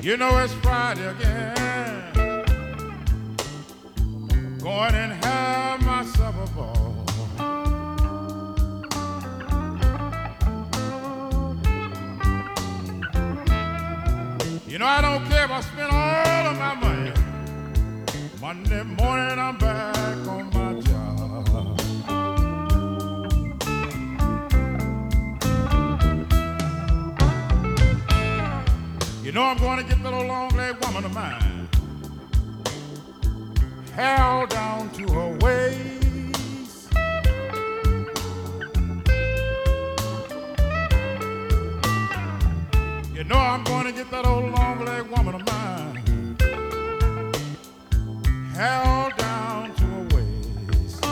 You know it's Friday again. Going and have myself a ball. You know I don't care if I spend all of my money. Monday morning I'm back on my job. You know I'm going to get that old long-legged woman of mine, hair down to her waist. You know I'm going to get that old long-legged woman of mine, hair down to her waist.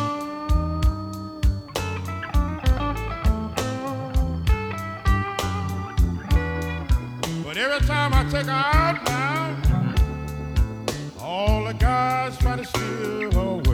But every time I take her out now, all the guys try to steal her away.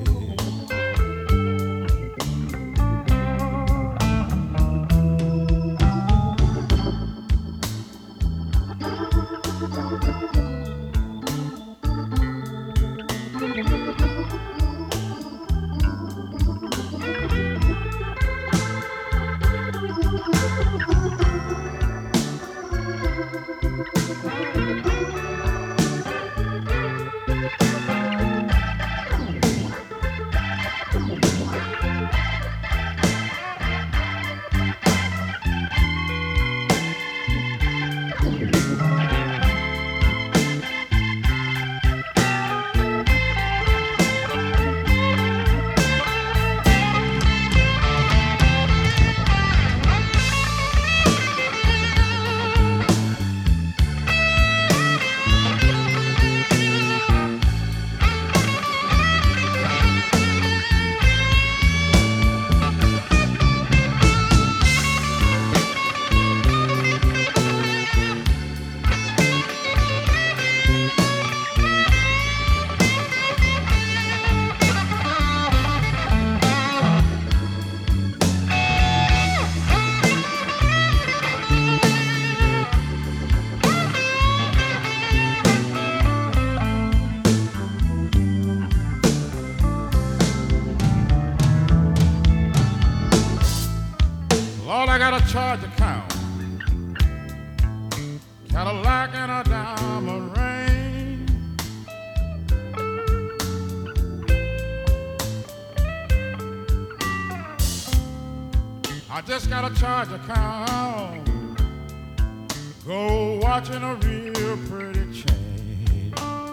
Lord, I got a charge account, Cadillac and a diamond ring. I just got a charge account, go watching a real pretty chain.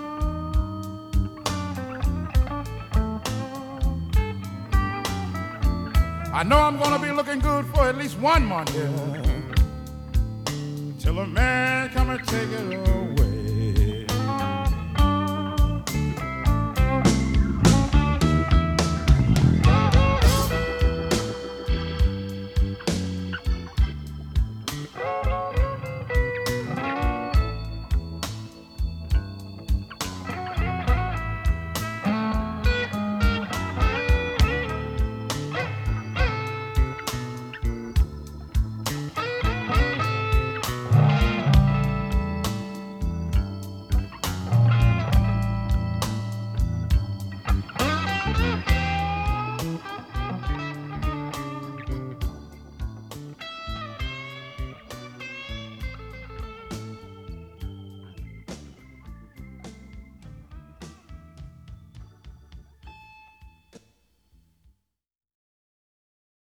I know I'm gonna be looking good for at least 1 month here, till a man come and take it away.